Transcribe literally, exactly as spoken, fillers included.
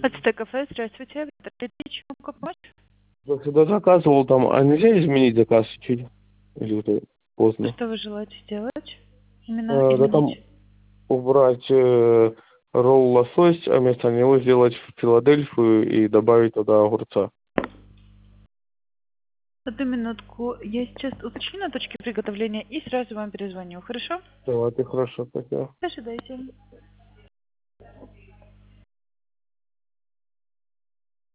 Ацтек кафе, здравствуйте. Чем могу помочь? Я когда заказывал там, а нельзя изменить заказ чуть? Или это поздно? Что вы желаете сделать? Именно А, да там изменить. убрать э, ролл лосось, а вместо него сделать Филадельфию и добавить туда огурца. Одну минутку. Я сейчас уточню на точке приготовления и сразу вам перезвоню. Хорошо? Давайте, хорошо, спасибо. Ожидайте.